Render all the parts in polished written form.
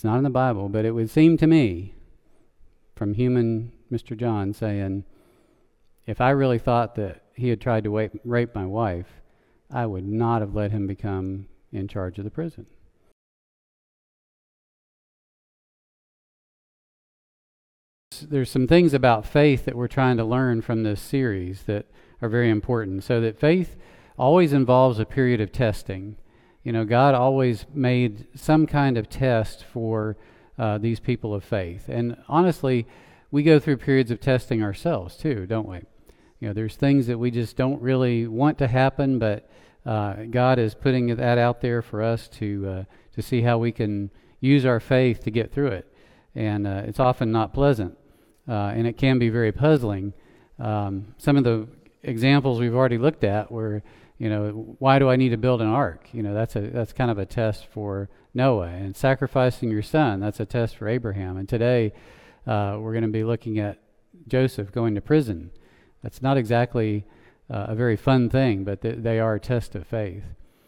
not in the Bible, but it would seem to me, from human Mr. John, saying, if I really thought that he had tried to rape my wife, I would not have let him become in charge of the prison. There's some things about faith that we're trying to learn from this series that are very important. So that faith always involves a period of testing. You know, God always made some kind of test for these people of faith. And honestly, we go through periods of testing ourselves too, don't we? You know, there's things that we just don't really want to happen, but God is putting that out there for us to see how we can use our faith to get through it. And it's often not pleasant, and it can be very puzzling. Some of the examples we've already looked at were, you know, why do I need to build an ark? You know, that's kind of a test for Noah. And sacrificing your son, that's a test for Abraham. And today we're going to be looking at Joseph going to prison. That's not exactly a very fun thing, but they are a test of faith.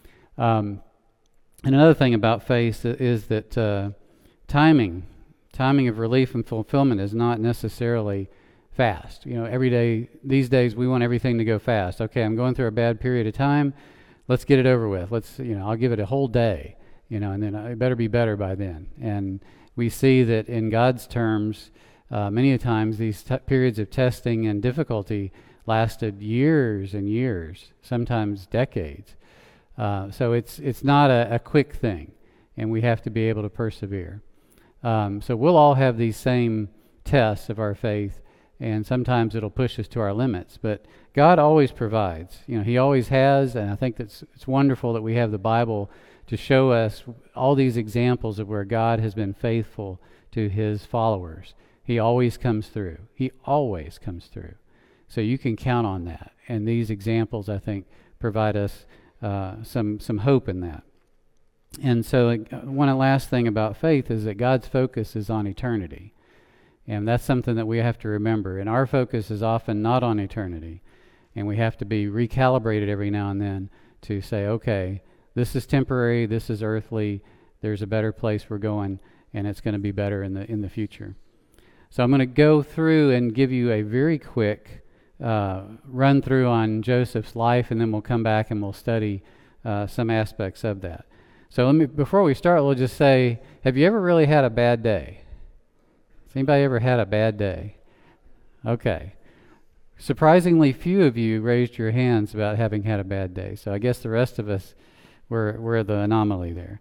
And another thing about faith is that timing of relief and fulfillment is not necessarily fast. You know, every day, these days, we want everything to go fast. Okay, I'm going through a bad period of time. Let's get it over with. I'll give it a whole day, and then it better be better by then. And we see that in God's terms, many a times these periods of testing and difficulty lasted years and years, sometimes decades. So it's not a quick thing, and we have to be able to persevere. So we'll all have these same tests of our faith, and sometimes it'll push us to our limits. But God always provides. You know, He always has, and I think it's wonderful that we have the Bible to show us all these examples of where God has been faithful to His followers. He always comes through. He always comes through. So you can count on that. And these examples, I think, provide us some hope in that. And so one last thing about faith is that God's focus is on eternity. And that's something that we have to remember. And our focus is often not on eternity. And we have to be recalibrated every now and then to say, okay, this is temporary, this is earthly, there's a better place we're going, and it's going to be better in the future. So I'm going to go through and give you a very quick run through on Joseph's life, and then we'll come back and we'll study some aspects of that. So before we start, we'll just say, have you ever really had a bad day? Has anybody ever had a bad day? Okay. Surprisingly few of you raised your hands about having had a bad day. So I guess the rest of us were the anomaly there.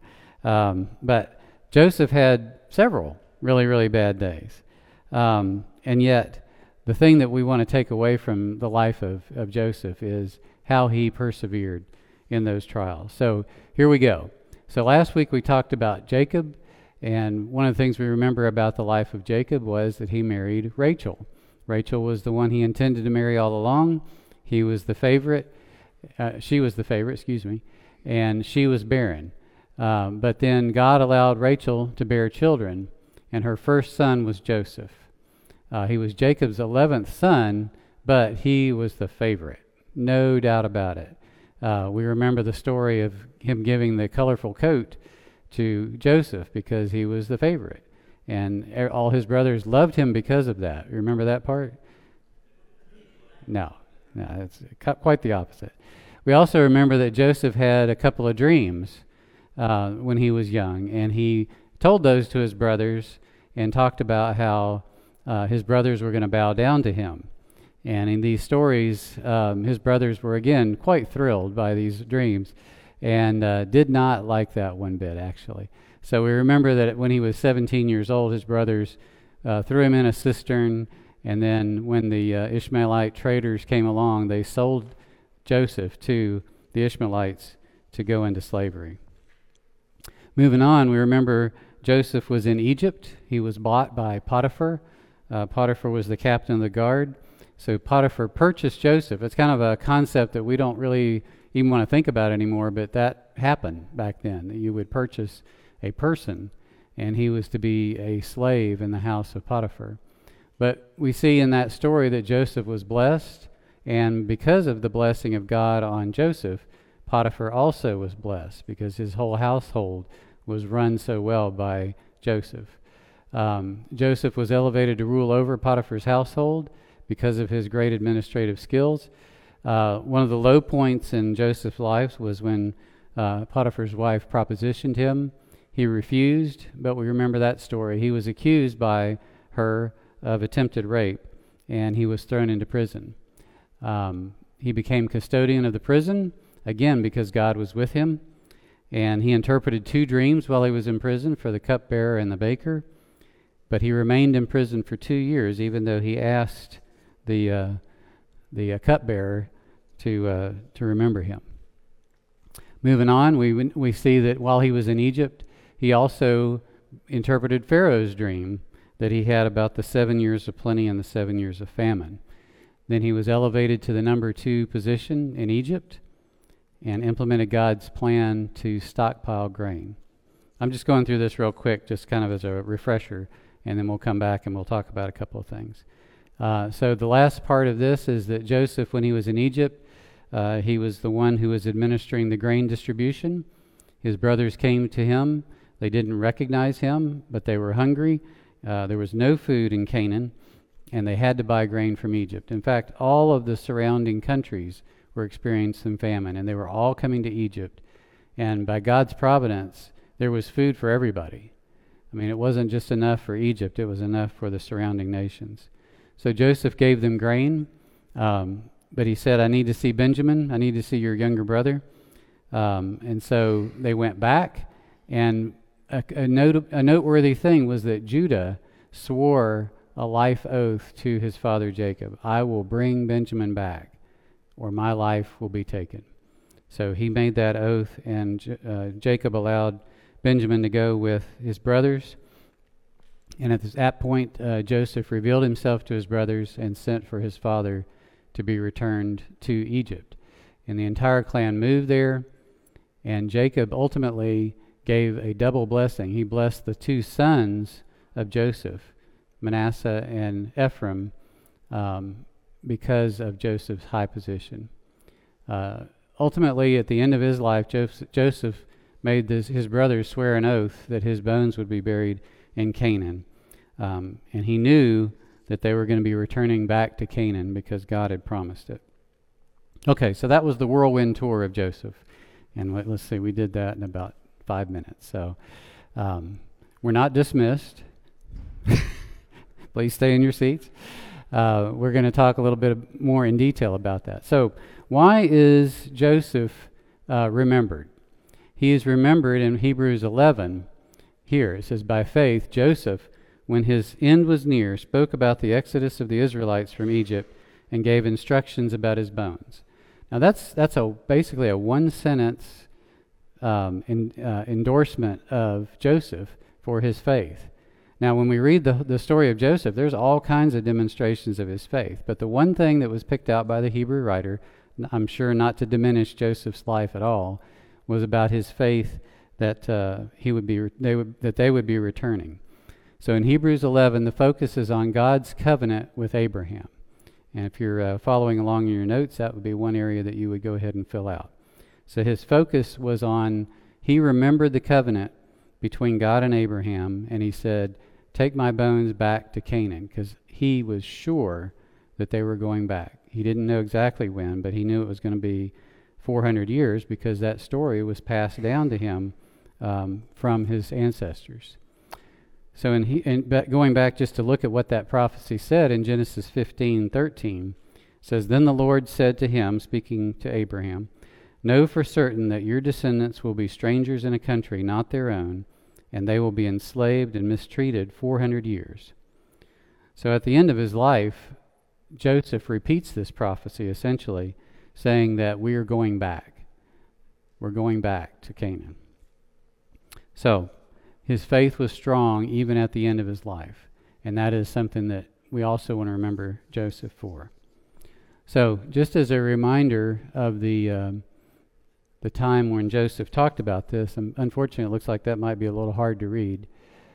But Joseph had several really, really bad days. And yet, the thing that we want to take away from the life of Joseph is how he persevered in those trials. So here we go. So last week we talked about Jacob, and one of the things we remember about the life of Jacob was that he married Rachel. Rachel was the one he intended to marry all along. He was the favorite. She was the favorite, and she was barren. But then God allowed Rachel to bear children, and her first son was Joseph. He was Jacob's 11th son, but he was the favorite, no doubt about it. We remember the story of him giving the colorful coat to Joseph because he was the favorite. And all his brothers loved him because of that. Remember that part? No, it's quite the opposite. We also remember that Joseph had a couple of dreams when he was young, and he told those to his brothers and talked about how his brothers were going to bow down to him. And in these stories, his brothers were, again, quite thrilled by these dreams and did not like that one bit, actually. So we remember that when he was 17 years old, his brothers threw him in a cistern, and then when the Ishmaelite traders came along, they sold Joseph to the Ishmaelites to go into slavery. Moving on, we remember Joseph was in Egypt. He was bought by Potiphar. Potiphar was the captain of the guard. So Potiphar purchased Joseph. It's kind of a concept that we don't really even want to think about anymore, but that happened back then. You would purchase a person, and he was to be a slave in the house of Potiphar. But we see in that story that Joseph was blessed, and because of the blessing of God on Joseph, Potiphar also was blessed because his whole household was run so well by Joseph. Joseph was elevated to rule over Potiphar's household because of his great administrative skills. One of the low points in Joseph's life was when Potiphar's wife propositioned him. He refused, but we remember that story. He was accused by her of attempted rape, and he was thrown into prison. He became custodian of the prison, again because God was with him, and he interpreted 2 dreams while he was in prison for the cupbearer and the baker, but he remained in prison for 2 years, even though he asked the cupbearer to remember him. Moving on, we see that while he was in Egypt, he also interpreted Pharaoh's dream that he had about the 7 years of plenty and the 7 years of famine. Then he was elevated to the number 2 position in Egypt and implemented God's plan to stockpile grain. I'm just going through this real quick, just kind of as a refresher, and then we'll come back and we'll talk about a couple of things. So the last part of this is that Joseph, when he was in Egypt, he was the one who was administering the grain distribution. His brothers came to him. They didn't recognize him, but they were hungry. There was no food in Canaan, and they had to buy grain from Egypt. In fact, all of the surrounding countries were experiencing famine, and they were all coming to Egypt. And by God's providence, there was food for everybody. I mean, it wasn't just enough for Egypt, it was enough for the surrounding nations. So Joseph gave them grain, but he said, I need to see Benjamin, I need to see your younger brother. And so they went back, and a noteworthy thing was that Judah swore a life oath to his father Jacob. I will bring Benjamin back, or my life will be taken. So he made that oath, and Jacob allowed Benjamin to go with his brothers. And at that point, Joseph revealed himself to his brothers and sent for his father to be returned to Egypt. And the entire clan moved there, and Jacob ultimately gave a double blessing. He blessed the 2 sons of Joseph, Manasseh and Ephraim, because of Joseph's high position. Ultimately, at the end of his life, Joseph made his brothers swear an oath that his bones would be buried in Canaan. And he knew that they were going to be returning back to Canaan because God had promised it. Okay, so that was the whirlwind tour of Joseph. And let's see, we did that in about 5 minutes. So we're not dismissed. Please stay in your seats. We're going to talk a little bit more in detail about that. So why is Joseph remembered? He is remembered in Hebrews 11. Here it says, by faith, Joseph, when his end was near, spoke about the exodus of the Israelites from Egypt and gave instructions about his bones. Now that's basically a one-sentence endorsement of Joseph for his faith. Now, when we read the story of Joseph, there's all kinds of demonstrations of his faith. But the one thing that was picked out by the Hebrew writer, I'm sure not to diminish Joseph's life at all, was about his faith that they would be returning. So in Hebrews 11, the focus is on God's covenant with Abraham. And if you're following along in your notes, that would be one area that you would go ahead and fill out. So his focus was on, he remembered the covenant between God and Abraham, and he said, take my bones back to Canaan, because he was sure that they were going back. He didn't know exactly when, but he knew it was going to be 400 years because that story was passed down to him from his ancestors. So going back just to look at what that prophecy said in Genesis 15:13, says, then the Lord said to him, speaking to Abraham, know for certain that your descendants will be strangers in a country not their own, and they will be enslaved and mistreated 400 years. So at the end of his life, Joseph repeats this prophecy, essentially saying that we are going back. We're going back to Canaan. So his faith was strong even at the end of his life, and that is something that we also want to remember Joseph for. So just as a reminder of the time when Joseph talked about this, and unfortunately it looks like that might be a little hard to read,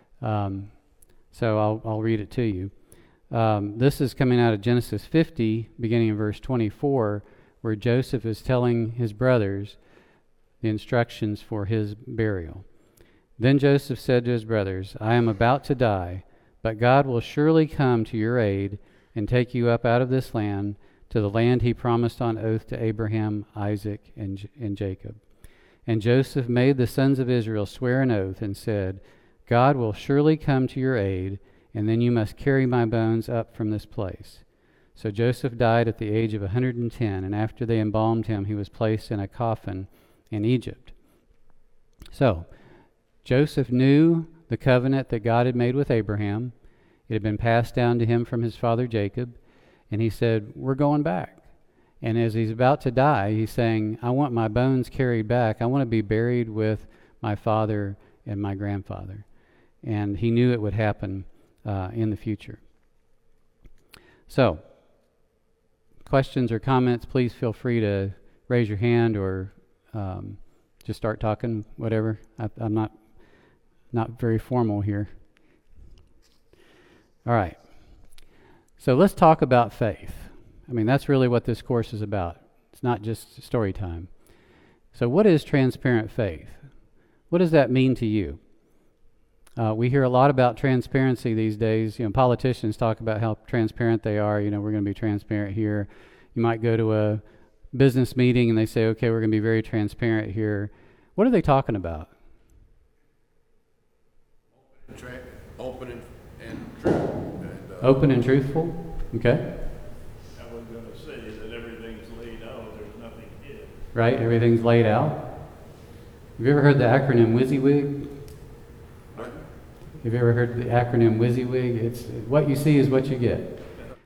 so I'll read it to you. This is coming out of Genesis 50, beginning in verse 24, where Joseph is telling his brothers the instructions for his burial. Then Joseph said to his brothers, I am about to die, but God will surely come to your aid and take you up out of this land to the land he promised on oath to Abraham, Isaac, and Jacob. And Joseph made the sons of Israel swear an oath and said, God will surely come to your aid, and then you must carry my bones up from this place. So Joseph died at the age of 110, and after they embalmed him, he was placed in a coffin in Egypt. So, Joseph knew the covenant that God had made with Abraham. It had been passed down to him from his father Jacob, and he said, we're going back. And as he's about to die, he's saying, I want my bones carried back. I want to be buried with my father and my grandfather. And he knew it would happen in the future. So, questions or comments, please feel free to raise your hand or just start talking, whatever. I'm not very formal here. All right. So let's talk about faith. I mean, that's really what this course is about. It's not just story time. So what is transparent faith? What does that mean to you? We hear a lot about transparency these days. You know, politicians talk about how transparent they are. You know, we're going to be transparent here. You might go to a business meeting and they say, okay, we're going to be very transparent here. What are they talking about? Open and true. Open and truthful? Okay. I was going to say that everything's laid out, there's nothing hidden. Right, everything's laid out. Have you ever heard the acronym WYSIWYG? Have you ever heard the acronym WYSIWYG? It's what you see is what you get.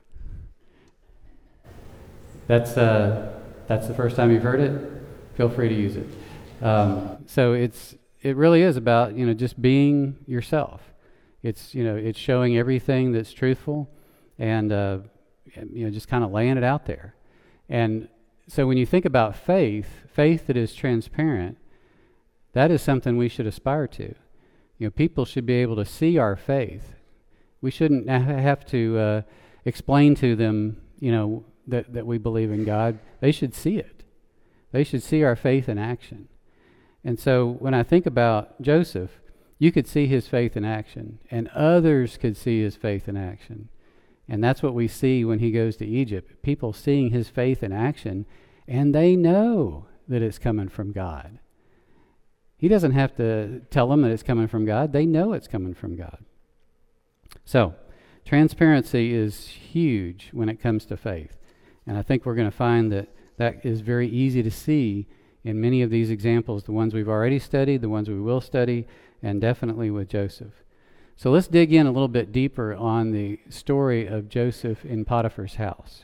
That's the first time you've heard it. Feel free to use it. So it really is about, you know, just being yourself. It's, you know, it's showing everything that's truthful, and you know, just kind of laying it out there. And so when you think about faith that is transparent, that is something we should aspire to. You know, people should be able to see our faith. We shouldn't have to explain to them, you know, that we believe in God. They should see it. They should see our faith in action. And so when I think about Joseph, you could see his faith in action, and others could see his faith in action. And that's what we see when he goes to Egypt. People seeing his faith in action, and they know that it's coming from God. He doesn't have to tell them that it's coming from God. They know it's coming from God. So, transparency is huge when it comes to faith. And I think we're going to find that is very easy to see in many of these examples, the ones we've already studied, the ones we will study, and definitely with Joseph. So let's dig in a little bit deeper on the story of Joseph in Potiphar's house.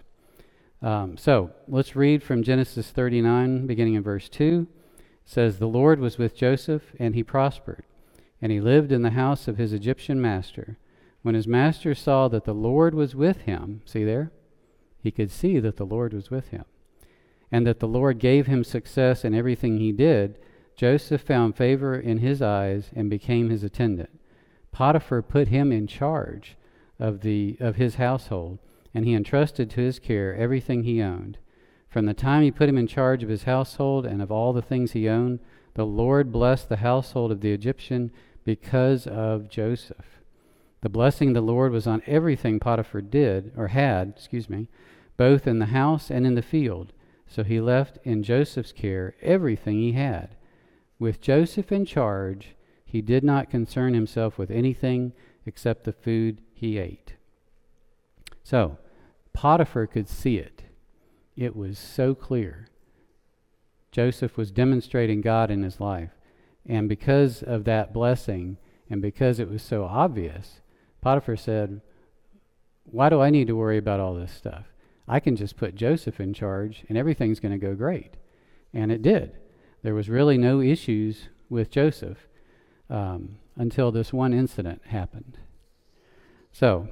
So let's read from Genesis 39, beginning in verse 2. It says, The Lord was with Joseph, and he prospered, and he lived in the house of his Egyptian master. When his master saw that the Lord was with him, see there? He could see that the Lord was with him, and that the Lord gave him success in everything he did, Joseph found favor in his eyes and became his attendant. Potiphar put him in charge of his household, and he entrusted to his care everything he owned. From the time he put him in charge of his household and of all the things he owned, the Lord blessed the household of the Egyptian because of Joseph. The blessing of the Lord was on everything Potiphar had, both in the house and in the field. So he left in Joseph's care everything he had. With Joseph in charge, he did not concern himself with anything except the food he ate. So, Potiphar could see it. It was so clear. Joseph was demonstrating God in his life. And because of that blessing, and because it was so obvious, Potiphar said, why do I need to worry about all this stuff? I can just put Joseph in charge, and everything's going to go great. And it did. There was really no issues with Joseph until this one incident happened. So,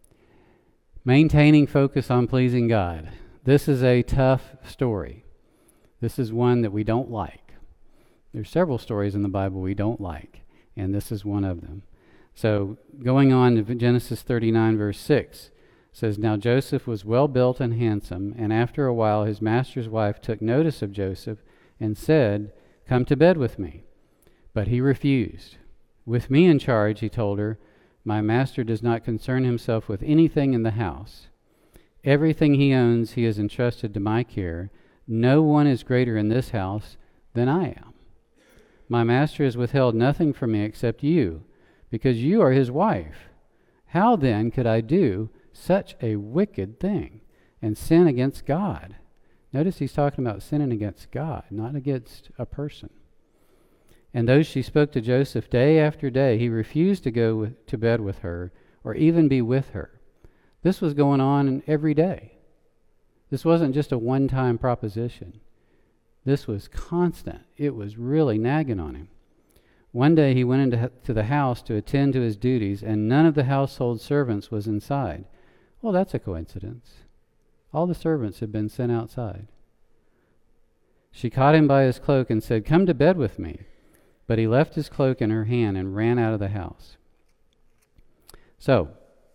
maintaining focus on pleasing God. This is a tough story. This is one that we don't like. There's several stories in the Bible we don't like, and this is one of them. So, going on to Genesis 39, verse 6, says, Now Joseph was well built and handsome, and after a while his master's wife took notice of Joseph and said, Come to bed with me. But he refused. With me in charge, he told her, my master does not concern himself with anything in the house. Everything he owns he has entrusted to my care. No one is greater in this house than I am. My master has withheld nothing from me except you, because you are his wife. How then could I do such a wicked thing and sin against God? Notice he's talking about sinning against God, not against a person. And though she spoke to Joseph day after day, he refused to go to bed with her or even be with her. This was going on every day. This wasn't just a one-time proposition. This was constant. It was really nagging on him. One day he went into the house to attend to his duties, and none of the household servants was inside. Well, that's a coincidence. All the servants had been sent outside. She caught him by his cloak and said, "Come to bed with me." But he left his cloak in her hand and ran out of the house. So,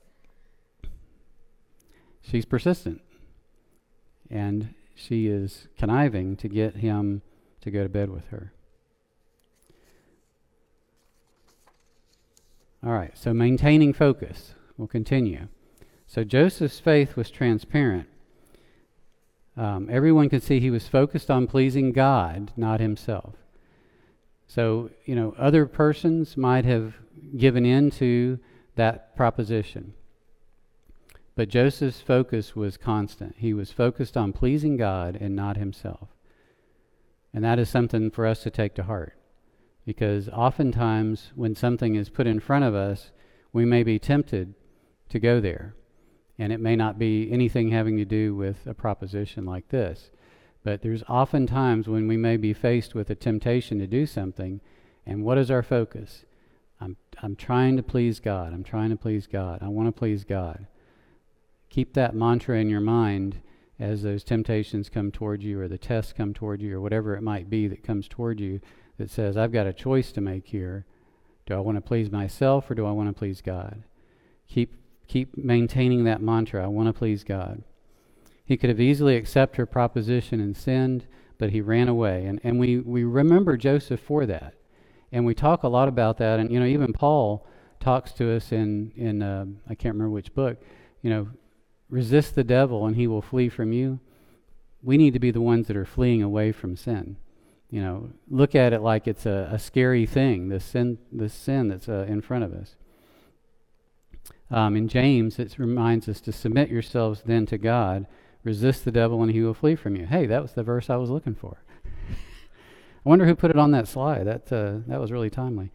she's persistent. And she is conniving to get him to go to bed with her. All right, so maintaining focus. We'll continue. So Joseph's faith was transparent. Everyone could see he was focused on pleasing God, not himself. So, other persons might have given in to that proposition. But Joseph's focus was constant. He was focused on pleasing God and not himself. And that is something for us to take to heart. Because oftentimes when something is put in front of us, we may be tempted to go there. And it may not be anything having to do with a proposition like this. But there's often times when we may be faced with a temptation to do something, and what is our focus? I'm trying to please God. I'm trying to please God. I want to please God. Keep that mantra in your mind as those temptations come toward you, or the tests come toward you, or whatever it might be that comes toward you that says, I've got a choice to make here. Do I want to please myself, or do I want to please God? Keep maintaining that mantra. I want to please God. He could have easily accepted her proposition and sinned, but he ran away. And we remember Joseph for that. And we talk a lot about that. And, even Paul talks to us in I can't remember which book, resist the devil and he will flee from you. We need to be the ones that are fleeing away from sin. Look at it like it's a scary thing, the sin that's in front of us. In James, it reminds us to submit yourselves then to God. Resist the devil and he will flee from you. Hey, that was the verse I was looking for. I wonder who put it on that slide. That was really timely.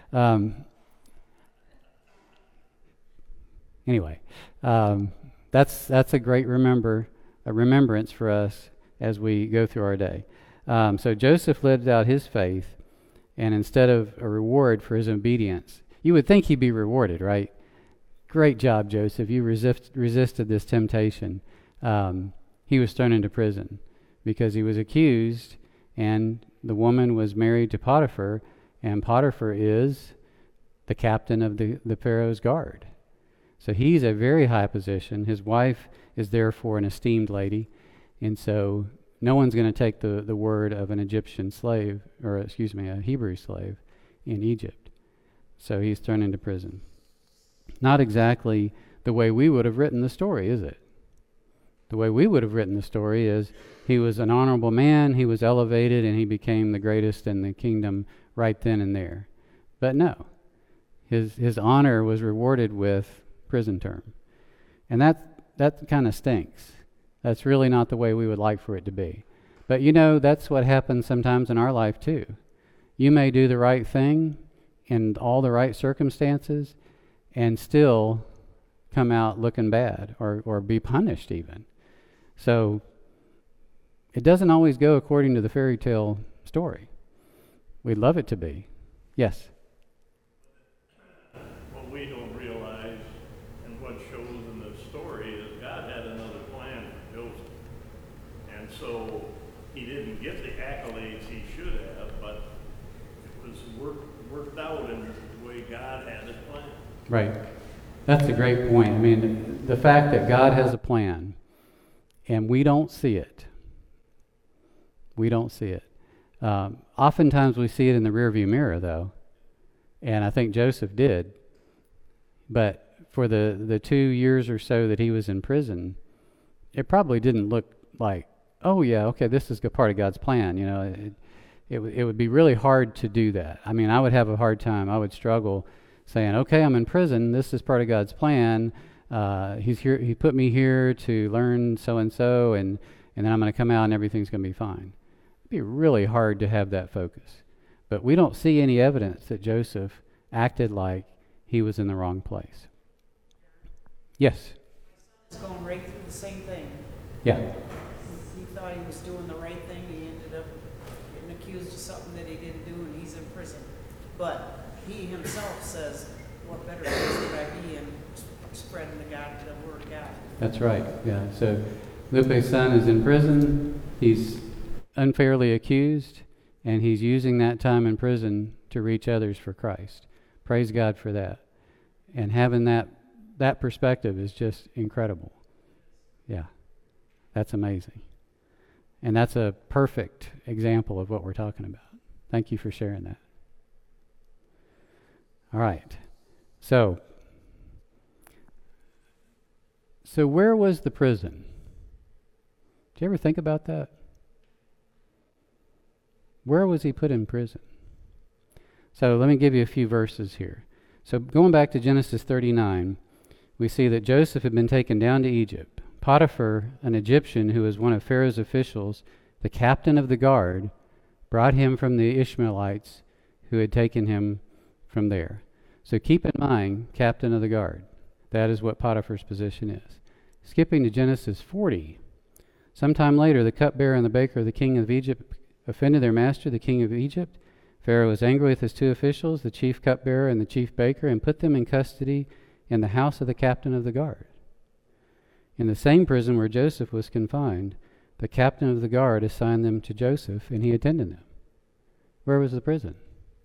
Anyway, that's a great remembrance for us as we go through our day. So Joseph lived out his faith, and instead of a reward for his obedience, you would think he'd be rewarded, right? Great job, Joseph. You resisted this temptation. He was thrown into prison because he was accused, and the woman was married to Potiphar, and Potiphar is the captain of the Pharaoh's guard. So he's a very high position. His wife is therefore an esteemed lady, and so no one's going to take the word of an Egyptian slave, a Hebrew slave in Egypt. So he's thrown into prison. Not exactly the way we would have written the story, is it? The way we would have written the story is he was an honorable man, he was elevated, and he became the greatest in the kingdom right then and there. But no, his honor was rewarded with prison term. And that kind of stinks. That's really not the way we would like for it to be. But that's what happens sometimes in our life too. You may do the right thing in all the right circumstances and still come out looking bad or be punished even. So it doesn't always go according to the fairy tale story. We'd love it to be. Yes? What we don't realize and what shows in the story is God had another plan for Joseph. And so he didn't get the accolades he should have, but it was worked out in the way God had it planned. Right. That's a great point. I mean, the fact that God has a plan and we don't see it. We don't see it. Oftentimes we see it in the rearview mirror, though, And I think Joseph did. But for the 2 years or so that he was in prison, it probably didn't look like, oh yeah, okay, this is part of God's plan. You know, it would be really hard to do that. I mean, I would have a hard time. I would struggle saying, okay, I'm in prison. This is part of God's plan. He's here. He put me here to learn so and so, and then I'm going to come out and everything's going to be fine. It'd be really hard to have that focus. But we don't see any evidence that Joseph acted like he was in the wrong place. Yes? He's going right through the same thing. Yeah. He thought he was doing the right thing. He ended up getting accused of something that he didn't do, and he's in prison. But he himself says, what better place would I be in spreading the word of God? That's right. Yeah. So Lupe's son is in prison. He's unfairly accused, and he's using that time in prison to reach others for Christ. Praise God for that. And having that perspective is just incredible. Yeah. That's amazing. And that's a perfect example of what we're talking about. Thank you for sharing that. All right. So where was the prison? Did you ever think about that? Where was he put in prison? So let me give you a few verses here. So going back to Genesis 39, we see that Joseph had been taken down to Egypt. Potiphar, an Egyptian who was one of Pharaoh's officials, the captain of the guard, brought him from the Ishmaelites who had taken him from there. So keep in mind, captain of the guard. That is what Potiphar's position is. Skipping to Genesis 40. Sometime later, the cupbearer and the baker, the king of Egypt, offended their master, the king of Egypt. Pharaoh was angry with his two officials, the chief cupbearer and the chief baker, and put them in custody in the house of the captain of the guard. In the same prison where Joseph was confined, the captain of the guard assigned them to Joseph, and he attended them. Where was the prison?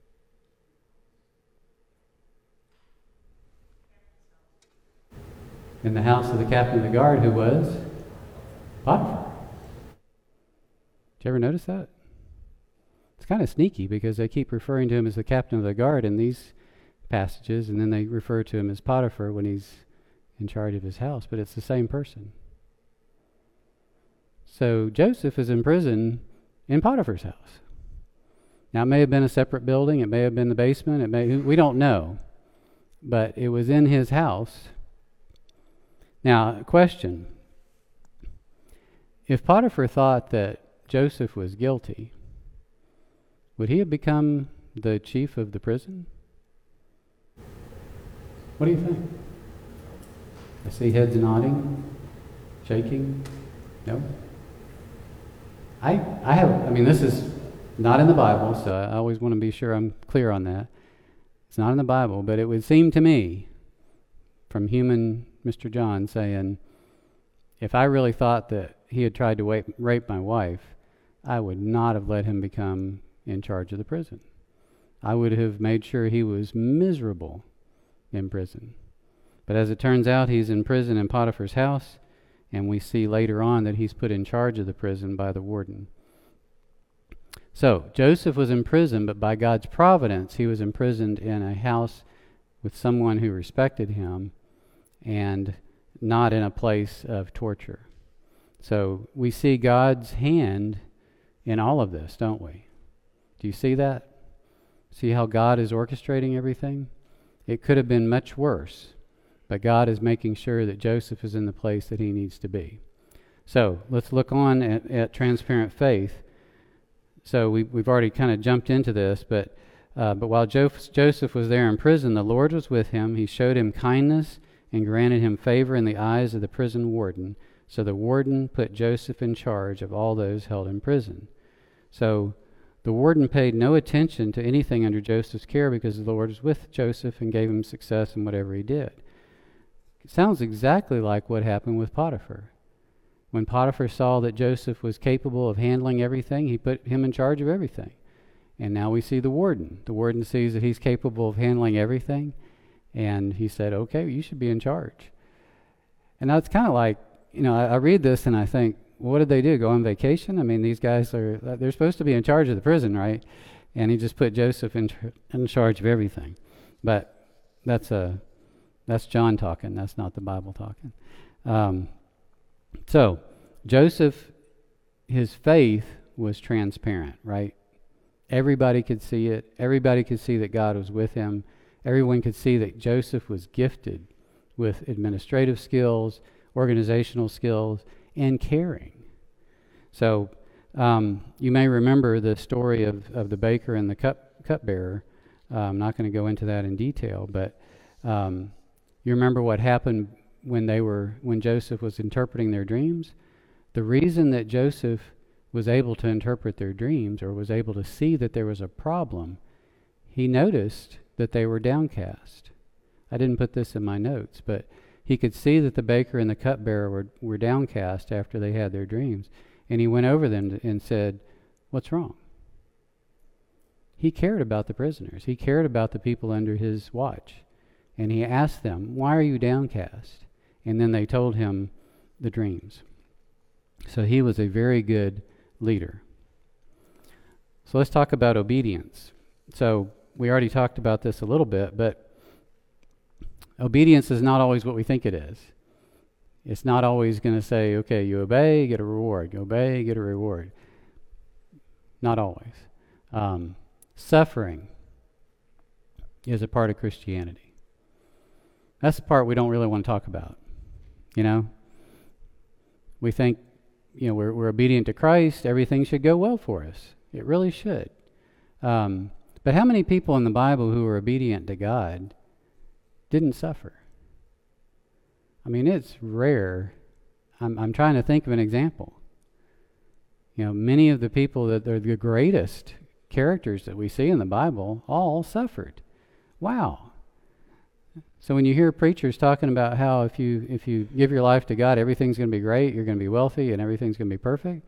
In the house of the captain of the guard, who was Potiphar. Did you ever notice that? It's kind of sneaky because they keep referring to him as the captain of the guard in these passages, and then they refer to him as Potiphar when he's in charge of his house, but it's the same person. So Joseph is in prison in Potiphar's house. Now, it may have been a separate building, it may have been the basement, we don't know, but it was in his house. Now, question. If Potiphar thought that Joseph was guilty, would he have become the chief of the prison? What do you think? I see heads nodding, shaking. No? This is not in the Bible, so I always want to be sure I'm clear on that. It's not in the Bible, but it would seem to me, from human Mr. John, saying, if I really thought that he had tried to rape my wife, I would not have let him become in charge of the prison. I would have made sure he was miserable in prison. But as it turns out, he's in prison in Potiphar's house, and we see later on that he's put in charge of the prison by the warden. So, Joseph was in prison, but by God's providence, he was imprisoned in a house with someone who respected him and not in a place of torture. So, we see God's hand in all of this, don't we? Do you see that? See how God is orchestrating everything? It could have been much worse, but God is making sure that Joseph is in the place that he needs to be. So let's look on at transparent faith. So we've already kind of jumped into this, but while Joseph was there in prison, the Lord was with him. He showed him kindness and granted him favor in the eyes of the prison warden. So the warden put Joseph in charge of all those held in prison. So the warden paid no attention to anything under Joseph's care because the Lord was with Joseph and gave him success in whatever he did. It sounds exactly like what happened with Potiphar. When Potiphar saw that Joseph was capable of handling everything, he put him in charge of everything. And now we see the warden. The warden sees that he's capable of handling everything, and he said, okay, you should be in charge. And now it's kind of like, I read this and I think, what did they do? Go on vacation? I mean, these guys they're supposed to be in charge of the prison, right? And he just put Joseph in charge of everything. But that's John talking. That's not the Bible talking. So Joseph, his faith was transparent, right? Everybody could see it. Everybody could see that God was with him. Everyone could see that Joseph was gifted with administrative skills, organizational skills, and caring. So you may remember the story of the baker and the cupbearer. I'm not going to go into that in detail, but you remember what happened when Joseph was interpreting their dreams? The reason that Joseph was able to interpret their dreams, or was able to see that there was a problem, he noticed that they were downcast. I didn't put this in my notes, but he could see that the baker and the cupbearer were downcast after they had their dreams. And he went over them and said, "What's wrong?" He cared about the prisoners. He cared about the people under his watch. And he asked them, "Why are you downcast?" And then they told him the dreams. So he was a very good leader. So let's talk about obedience. So we already talked about this a little bit, but obedience is not always what we think it is. It's not always going to say, okay, you obey, get a reward. You obey, get a reward. Not always. Suffering is a part of Christianity. That's the part we don't really want to talk about. You know, we think, we're obedient to Christ. Everything should go well for us. It really should. But how many people in the Bible who were obedient to God didn't suffer? I mean, it's rare. I'm trying to think of an example. Many of the people that are the greatest characters that we see in the Bible all suffered. Wow. So when you hear preachers talking about how if you give your life to God, everything's going to be great, you're going to be wealthy, and everything's going to be perfect,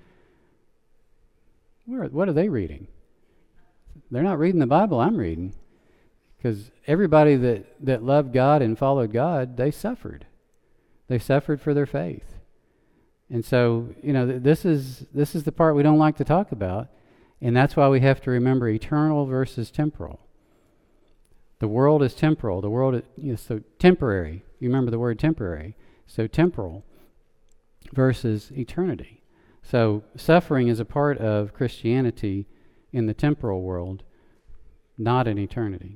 what are they reading? They're not reading the Bible I'm reading. Because everybody that loved God and followed God, they suffered. They suffered for their faith. And so, this is the part we don't like to talk about. And that's why we have to remember eternal versus temporal. The world is temporal. The world is so temporary. You remember the word temporary. So temporal versus eternity. So suffering is a part of Christianity in the temporal world, not in eternity.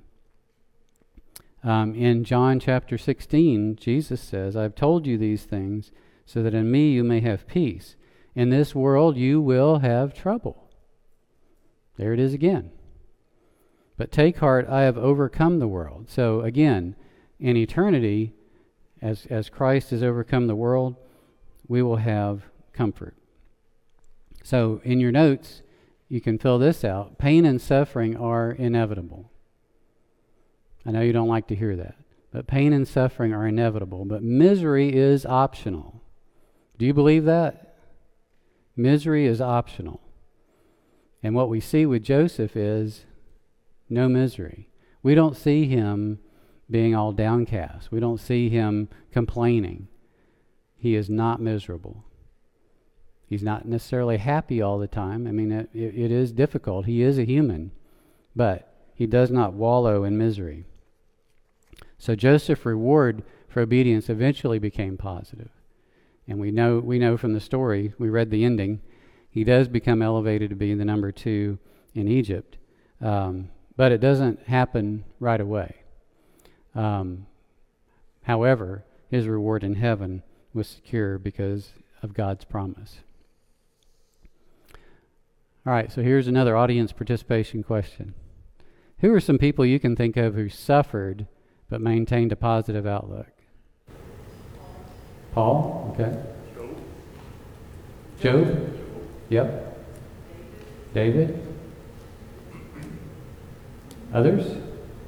In John chapter 16, Jesus says, "I've told you these things so that in me you may have peace. In this world you will have trouble." There it is again. "But take heart, I have overcome the world." So again, in eternity, as Christ has overcome the world, we will have comfort. So in your notes, you can fill this out. Pain and suffering are inevitable. I know you don't like to hear that, but pain and suffering are inevitable, but misery is optional. Do you believe that? Misery is optional. And what we see with Joseph is no misery. We don't see him being all downcast. We don't see him complaining. He is not miserable. He's not necessarily happy all the time. I mean, it is difficult. He is a human, but he does not wallow in misery. So Joseph's reward for obedience eventually became positive. And we know from the story, we read the ending, he does become elevated to be the number 2 in Egypt. But it doesn't happen right away. However, his reward in heaven was secure because of God's promise. All right, so here's another audience participation question. Who are some people you can think of who suffered but maintained a positive outlook? Paul? Okay. Job? Yep. David? Others?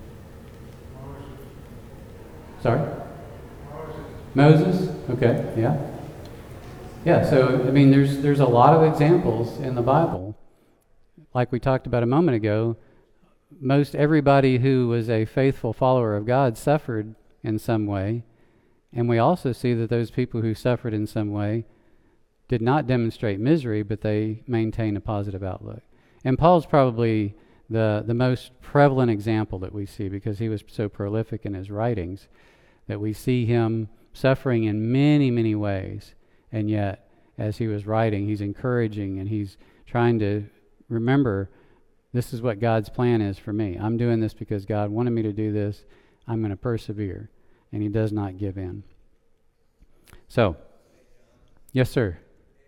Sorry? Moses? Okay, yeah. Yeah, so, I mean, there's a lot of examples in the Bible. Like we talked about a moment ago, most everybody who was a faithful follower of God suffered in some way. And we also see that those people who suffered in some way did not demonstrate misery, but they maintained a positive outlook. And Paul's probably the most prevalent example that we see, because he was so prolific in his writings, that we see him suffering in many, many ways. And yet, as he was writing, he's encouraging and he's trying to remember, this is what God's plan is for me. I'm doing this because God wanted me to do this. I'm going to persevere. And he does not give in. So, yes, sir.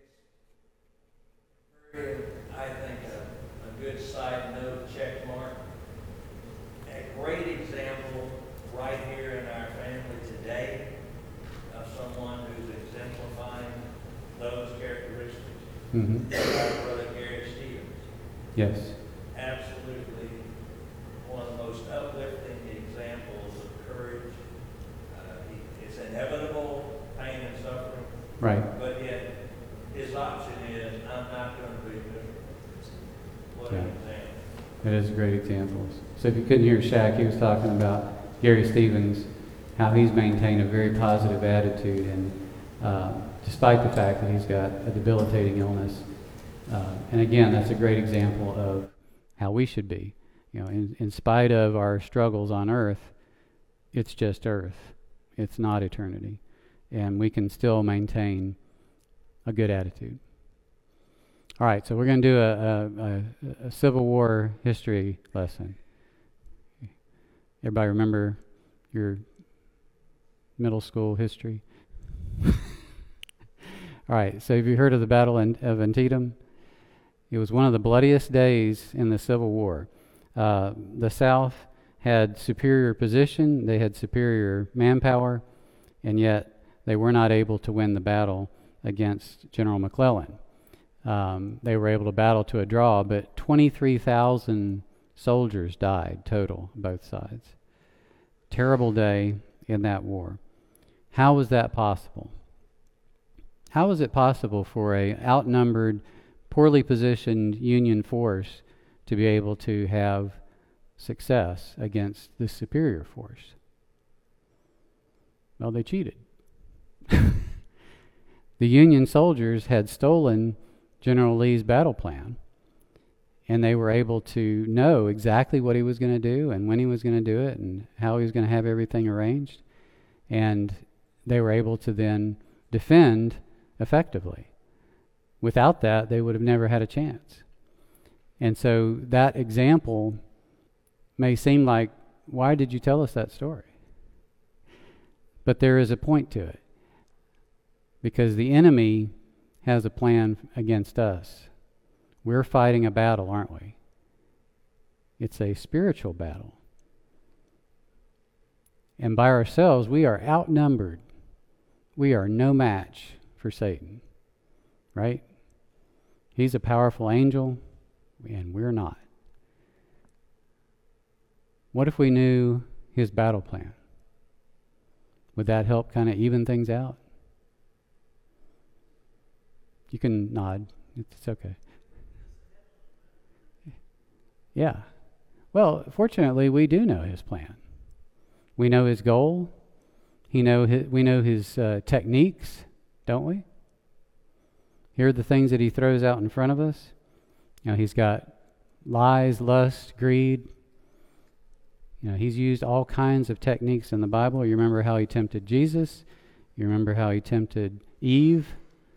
I think a good side note, check mark. A great example right here in our family today of someone who's exemplifying those characteristics. Our brother Gary Stevens. Yes. Absolutely one of the most uplifting examples of courage. It's inevitable, pain and suffering. Right. But yet, his option is, I'm not going to be miserable. What an example. It is a great example. So if you couldn't hear Shaq, he was talking about Gary Stevens, how he's maintained a very positive attitude, and despite the fact that he's got a debilitating illness. And again, that's a great example of how we should be. You know, in spite of our struggles on earth, it's just earth. It's not eternity. And we can still maintain a good attitude. All right, so we're going to do a Civil War history lesson. Everybody remember your middle school history? All right, so have you heard of the Battle of Antietam? It was one of the bloodiest days in the Civil War. The South had superior position, they had superior manpower, and yet they were not able to win the battle against General McClellan. They were able to battle to a draw, but 23,000 soldiers died total, both sides. Terrible day in that war. How was that possible? How was it possible for a outnumbered, poorly positioned Union force to be able to have success against the superior force? Well, they cheated. The Union soldiers had stolen General Lee's battle plan, and they were able to know exactly what he was going to do and when he was going to do it and how he was going to have everything arranged, and they were able to then defend effectively. Without that, they would have never had a chance. And so that example may seem like, why did you tell us that story? But there is a point to it. Because the enemy has a plan against us. We're fighting a battle, aren't we? It's a spiritual battle. And by ourselves, we are outnumbered. We are no match for Satan. Right? He's a powerful angel, and we're not. What if we knew his battle plan? Would that help kind of even things out? You can nod. It's okay. Yeah. Well, fortunately, we do know his plan. We know his goal. We know his techniques, don't we? Here are the things that he throws out in front of us. You know, he's got lies, lust, greed. You know, he's used all kinds of techniques in the Bible. You remember how he tempted Jesus. You remember how he tempted Eve.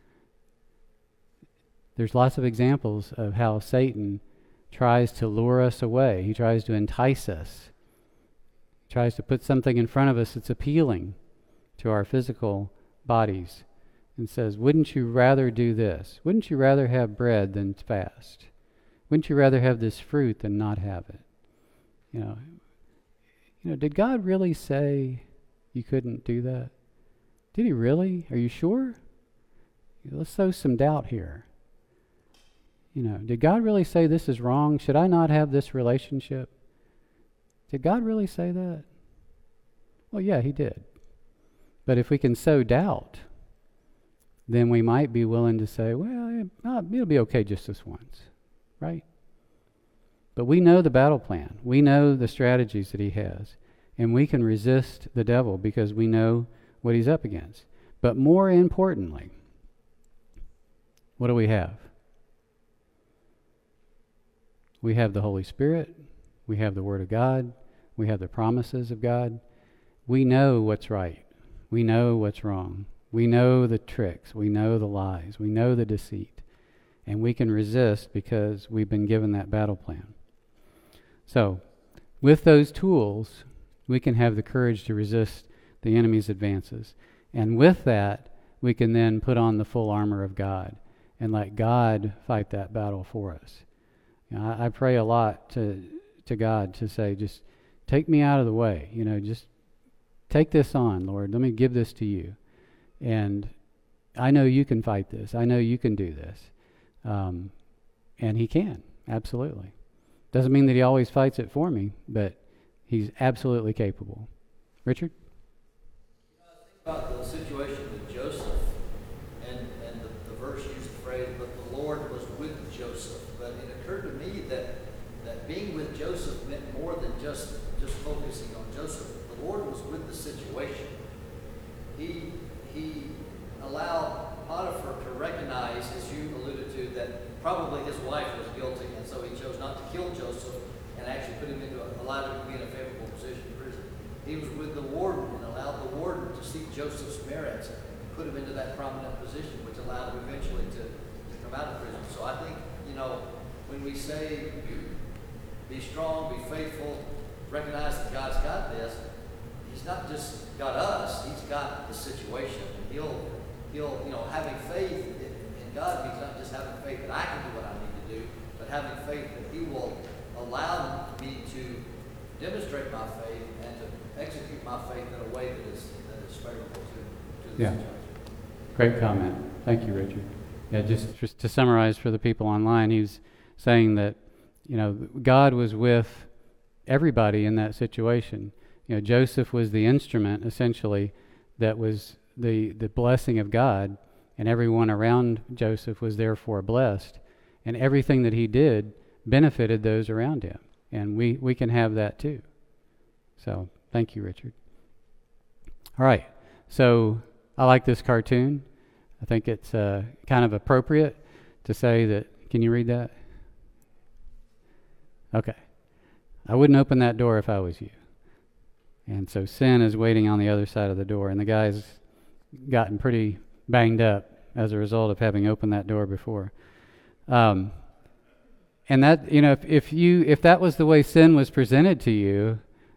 There's lots of examples of how Satan tries to lure us away. He tries to entice us. He tries to put something in front of us that's appealing to our physical bodies and says, wouldn't you rather do this? Wouldn't you rather have bread than fast? Wouldn't you rather have this fruit than not have it? You know, did God really say you couldn't do that? Did he really? Are you sure? Let's throw some doubt here. You know, did God really say this is wrong? Should I not have this relationship? Did God really say that? Well, yeah, he did. But if we can sow doubt, then we might be willing to say, well, it'll be okay just this once, right? But we know the battle plan. We know the strategies that he has. And we can resist the devil because we know what he's up against. But more importantly, what do we have? We have the Holy Spirit. We have the Word of God. We have the promises of God. We know what's right. We know what's wrong. We know the tricks. We know the lies. We know the deceit. And we can resist because we've been given that battle plan. So, with those tools, we can have the courage to resist the enemy's advances. And with that, we can then put on the full armor of God and let God fight that battle for us. You know, I pray a lot to God to say, just take me out of the way. You know, just take this on, Lord. Let me give this to you. And I know you can fight this. I know you can do this. And he can, absolutely. Doesn't mean that he always fights it for me, but he's absolutely capable. Richard? Think about the situation with Joseph, and the verse used the phrase, but the Lord was with Joseph. But it occurred to me that being with Joseph meant more than just focusing on Joseph. The Lord was with the situation. He allowed Potiphar to recognize, as you alluded to, that probably his wife was guilty, and so he chose not to kill Joseph and actually allowed him to be in a favorable position in prison. He was with the warden and allowed the warden to see Joseph's merits and put him into that prominent position, which allowed him eventually to come out of prison. So I think, when we say be strong, be faithful, recognize that God's got this, he's not just got us, he's got the situation. And he'll having faith in God means not just having faith that I can do what I need to do, but having faith that he will allow me to demonstrate my faith and to execute my faith in a way that is favorable to the situation. Great comment. Thank you, Richard. Yeah, just to summarize for the people online, he was saying that, God was with everybody in that situation. Joseph was the instrument, essentially, that was the blessing of God, and everyone around Joseph was therefore blessed, and everything that he did benefited those around him, and we can have that too. So thank you, Richard. All right, so I like this cartoon. I think it's kind of appropriate to say that. Can you read that? Okay. I wouldn't open that door if I was you. And so sin is waiting on the other side of the door, and the guy's gotten pretty banged up as a result of having opened that door before. And that, if that was the way sin was presented to you,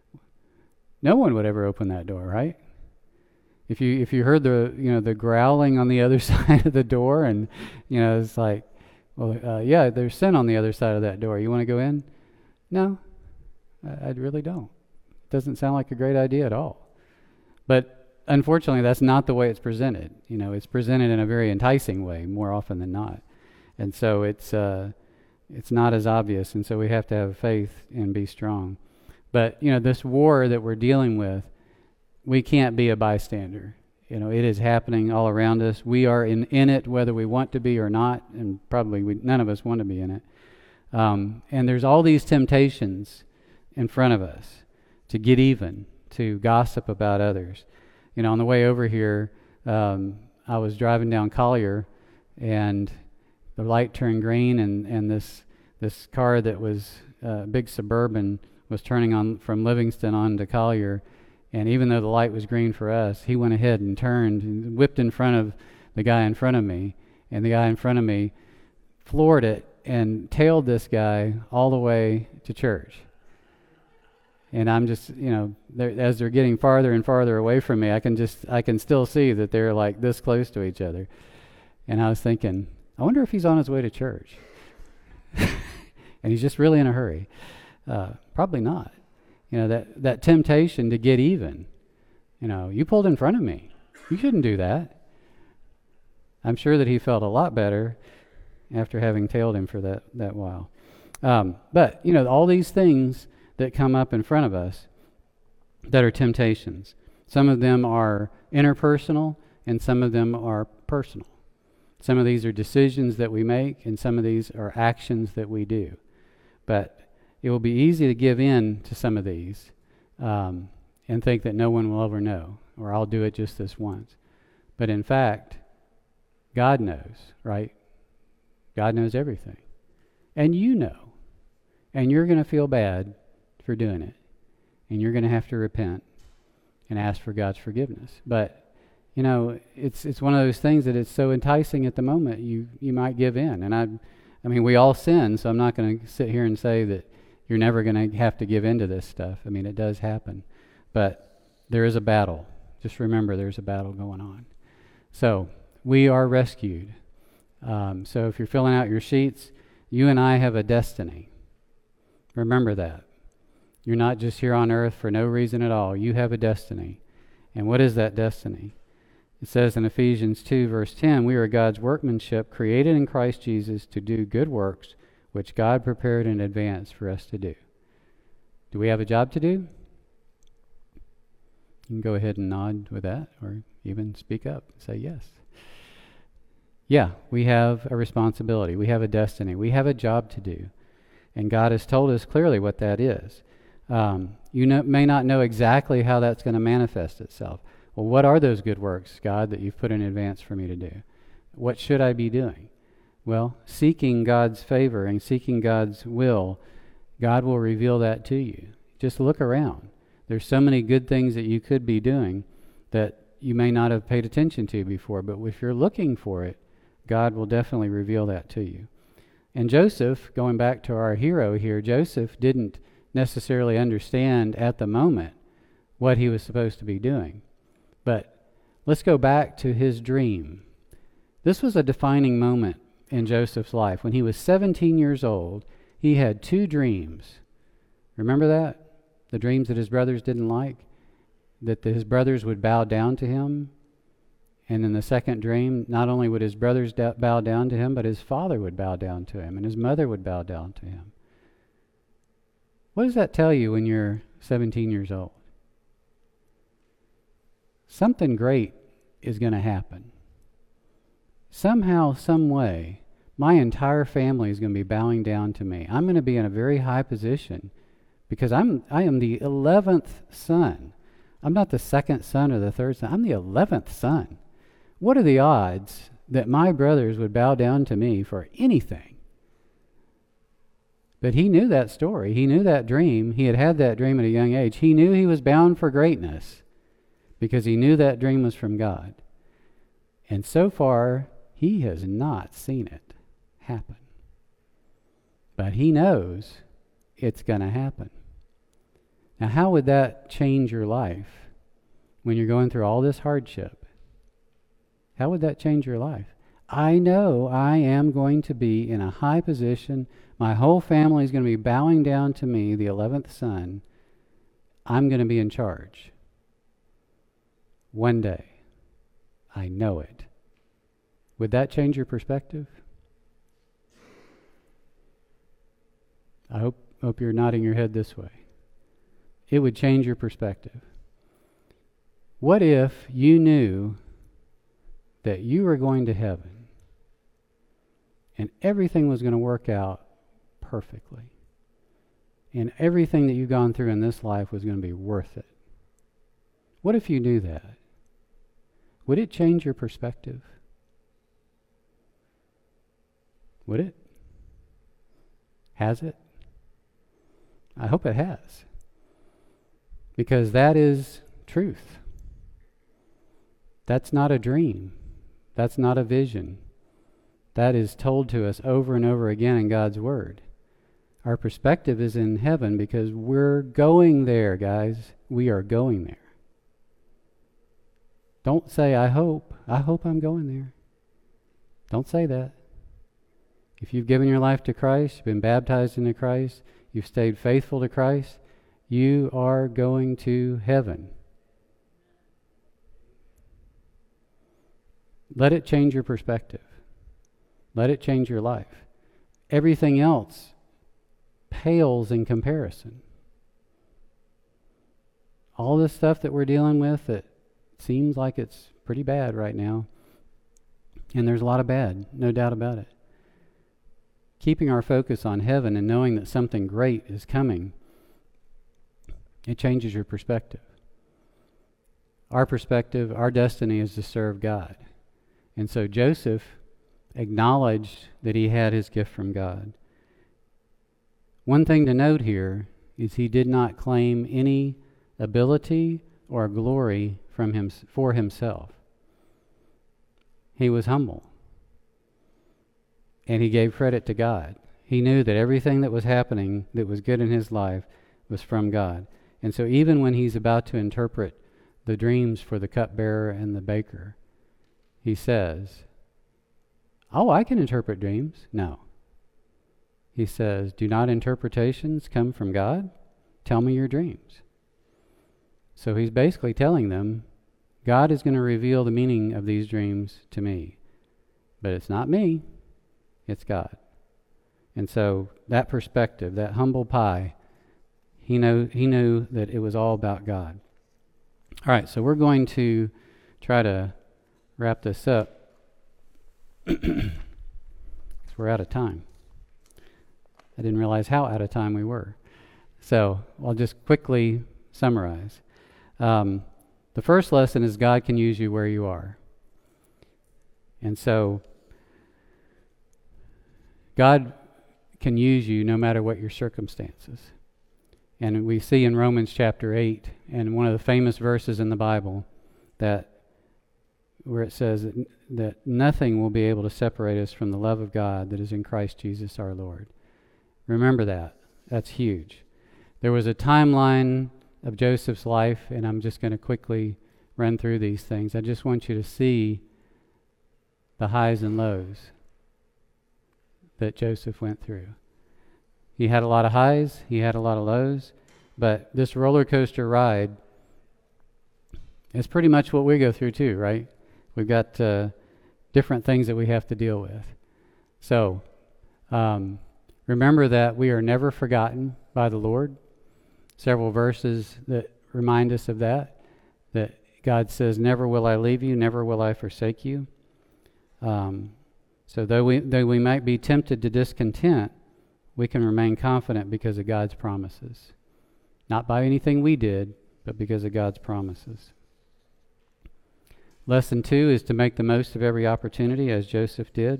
no one would ever open that door, right? If you heard the growling on the other side of the door, and it's like, well, yeah, there's sin on the other side of that door. You want to go in? No, I really don't. Doesn't sound like a great idea at all. But unfortunately, that's not the way it's presented. It's presented in a very enticing way more often than not, and so it's not as obvious. And so we have to have faith and be strong. But this war that we're dealing with, we can't be a bystander. It is happening all around us. We are in it whether we want to be or not, and probably none of us want to be in it. And there's all these temptations in front of us to get even, to gossip about others. On the way over here, I was driving down Collier, and the light turned green, and this car that was a big Suburban was turning on from Livingston on to Collier. And even though the light was green for us, he went ahead and turned and whipped in front of the guy in front of me. And the guy in front of me floored it and tailed this guy all the way to church. And I'm just, as they're getting farther and farther away from me, I can still see that they're like this close to each other. And I was thinking, I wonder if he's on his way to church. And he's just really in a hurry. Probably not. That temptation to get even. You pulled in front of me. You shouldn't do that. I'm sure that he felt a lot better after having tailed him for that while. But, all these things that come up in front of us that are temptations. Some of them are interpersonal, and some of them are personal. Some of these are decisions that we make, and some of these are actions that we do. But it will be easy to give in to some of these and think that no one will ever know, or I'll do it just this once. But in fact, God knows, right? God knows everything. And you know. And you're going to feel bad for doing it. And you're going to have to repent and ask for God's forgiveness. But, you know, it's one of those things that it's so enticing at the moment, you might give in. And I mean, we all sin, so I'm not going to sit here and say that you're never going to have to give in to this stuff. I mean, it does happen. But there is a battle. Just remember there's a battle going on. So, we are rescued. So if you're filling out your sheets, you and I have a destiny. Remember that. You're not just here on earth for no reason at all. You have a destiny. And what is that destiny? It says in Ephesians 2, verse 10, we are God's workmanship, created in Christ Jesus to do good works, which God prepared in advance for us to do. Do we have a job to do? You can go ahead and nod with that, or even speak up and say yes. Yeah, we have a responsibility. We have a destiny. We have a job to do. And God has told us clearly what that is. May not know exactly how that's going to manifest itself. Well, what are those good works, God, that you've put in advance for me to do? What should I be doing? Well, seeking God's favor and seeking God's will, God will reveal that to you. Just look around. There's so many good things that you could be doing that you may not have paid attention to before, but if you're looking for it, God will definitely reveal that to you. And Joseph, going back to our hero here, Joseph didn't necessarily understand at the moment what he was supposed to be doing. But let's go back to his dream. This was a defining moment in Joseph's life. When he was 17 years old, he had 2 dreams. Remember that? The dreams that his brothers didn't like? That his brothers would bow down to him. And in the second dream, not only would his brothers bow down to him, but his father would bow down to him, and his mother would bow down to him. What does that tell you when you're 17 years old? Something great is going to happen. Somehow, some way, my entire family is going to be bowing down to me. I'm going to be in a very high position because I am the 11th son. I'm not the second son or the third son. I'm the 11th son. What are the odds that my brothers would bow down to me for anything? But he knew that story. He knew that dream. He had that dream at a young age. He knew he was bound for greatness because he knew that dream was from God. And so far, he has not seen it happen. But he knows it's going to happen. Now, how would that change your life when you're going through all this hardship? How would that change your life? I know I am going to be in a high position. My whole family is going to be bowing down to me, the 11th son. I'm going to be in charge. One day. I know it. Would that change your perspective? I hope you're nodding your head this way. It would change your perspective. What if you knew that you were going to heaven and everything was going to work out perfectly and everything that you've gone through in this life was going to be worth it? What if you knew that? Would it change your perspective? Would it? Has it? I hope it has. Because that is truth. That's not a dream. That's not a vision. That is told to us over and over again in God's Word. Our perspective is in heaven because we're going there, guys. We are going there. Don't say, I hope I'm going there. Don't say that. If you've given your life to Christ, you've been baptized into Christ, you've stayed faithful to Christ, you are going to heaven. Let it change your perspective. Let it change your life. Everything else pales in comparison. All this stuff that we're dealing with that seems like it's pretty bad right now, and there's a lot of bad, no doubt about it. Keeping our focus on heaven and knowing that something great is coming, it changes your perspective. Our perspective, our destiny is to serve God. And so Joseph acknowledged that he had his gift from God. one thing to note here is he did not claim any ability or glory for himself. He was humble. And he gave credit to God. He knew that everything that was happening that was good in his life was from God. And so even when he's about to interpret the dreams for the cupbearer and the baker, he says, "Oh, I can interpret dreams." No. He says, "Do not interpretations come from God? Tell me your dreams." So he's basically telling them, God is going to reveal the meaning of these dreams to me. But it's not me, it's God. And so that perspective, that humble pie, he knew that it was all about God. All right, so we're going to try to wrap this up. Because we're out of time. I didn't realize how out of time we were. So I'll just quickly summarize. The first lesson is God can use you where you are. And so God can use you no matter what your circumstances. And we see in Romans chapter 8, and one of the famous verses in the Bible, that where it says that nothing will be able to separate us from the love of God that is in Christ Jesus our Lord. Remember that. That's huge. There was a timeline of Joseph's life, and I'm just going to quickly run through these things. I just want you to see the highs and lows that Joseph went through. He had a lot of highs, he had a lot of lows, but this roller coaster ride is pretty much what we go through too, right? We've got different things that we have to deal with. So, remember that we are never forgotten by the Lord. Several verses that remind us of that God says, "Never will I leave you, never will I forsake you." So though we might be tempted to discontent, we can remain confident because of God's promises. Not by anything we did, but because of God's promises. Lesson 2 is to make the most of every opportunity, as Joseph did.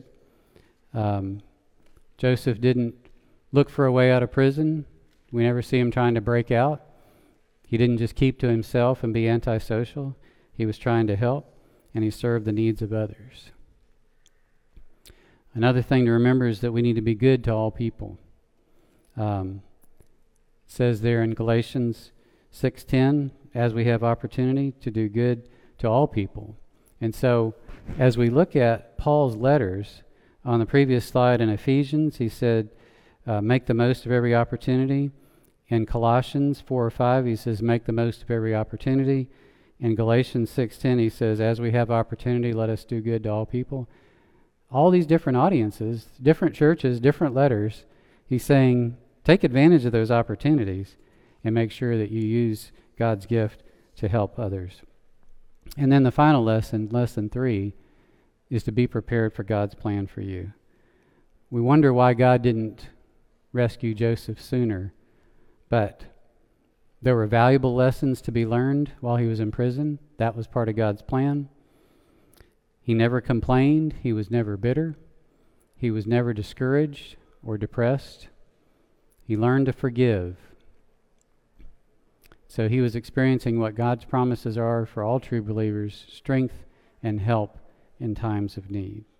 Joseph didn't look for a way out of prison. We never see him trying to break out. He didn't just keep to himself and be antisocial. He was trying to help, and he served the needs of others. Another thing to remember is that we need to be good to all people. It says there in Galatians 6:10, as we have opportunity to do good to all people. And so, as we look at Paul's letters, on the previous slide in Ephesians, he said, make the most of every opportunity. In Colossians 4:5, he says, make the most of every opportunity. In Galatians 6:10, he says, as we have opportunity, let us do good to all people. All these different audiences, different churches, different letters, he's saying, take advantage of those opportunities and make sure that you use God's gift to help others. And then the final lesson, lesson 3, is to be prepared for God's plan for you. We wonder why God didn't rescue Joseph sooner, but there were valuable lessons to be learned while he was in prison. That was part of God's plan. He never complained. He was never bitter. He was never discouraged or depressed. He learned to forgive. So he was experiencing what God's promises are for all true believers, strength and help in times of need.